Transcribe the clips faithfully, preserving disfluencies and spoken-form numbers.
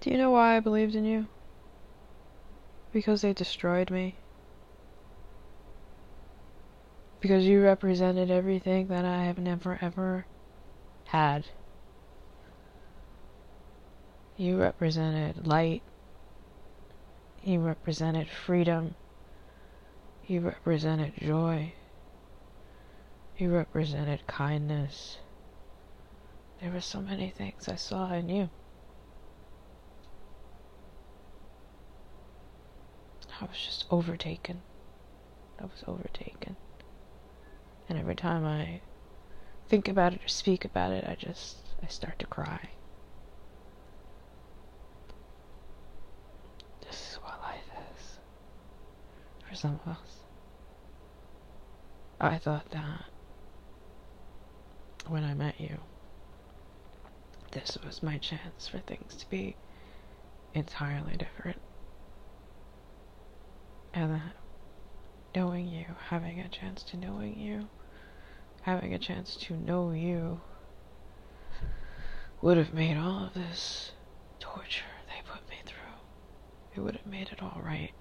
Do you know why I believed in you? Because they destroyed me. Because you represented everything that I have never ever had. You represented light. You represented freedom. You represented joy. You represented kindness. There were so many things I saw in you. I was just overtaken. I was overtaken. And every time I think about it or speak about it, I just, I start to cry. This is what life is. For some of us. I thought that when I met you, this was my chance for things to be entirely different. And that knowing you, having a chance to knowing you, having a chance to know you, would have made all of this torture they put me through, it would have made it all right.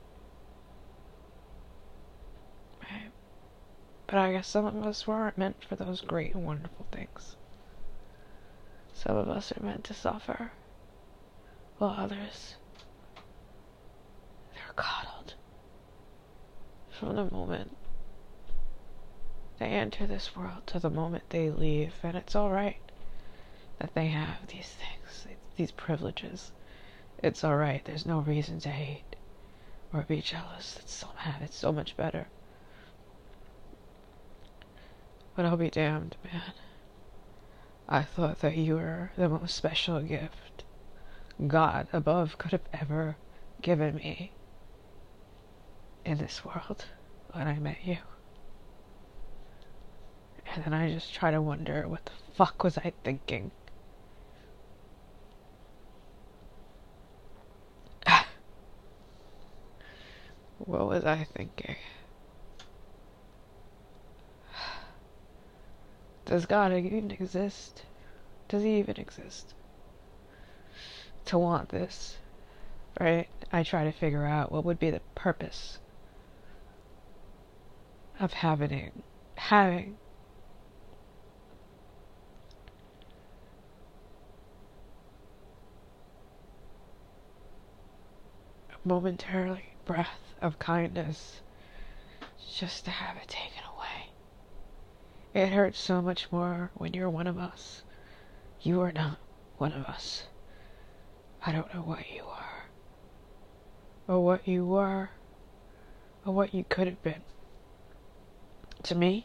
Right? But I guess some of us weren't meant for those great and wonderful things. Some of us are meant to suffer, while others, they're coddled. From the moment they enter this world to the moment they leave, and it's alright that they have these things, these privileges. It's alright, there's no reason to hate or be jealous. It's so mad, it's so much better. But I'll be damned, man. I thought that you were the most special gift God above could have ever given me in this world when I met you. And then I just try to wonder, what the fuck was I thinking? What was I thinking? Does God even exist? Does he even exist? To want this, right? I try to figure out what would be the purpose of having, having a momentarily breath of kindness, just to have it taken away. It hurts so much more when you're one of us. You are not one of us. I don't know what you are, or what you were, or what you could have been. To me,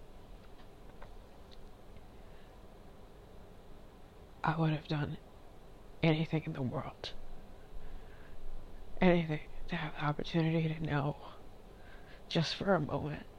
I would have done anything in the world, anything to have the opportunity to know, just for a moment,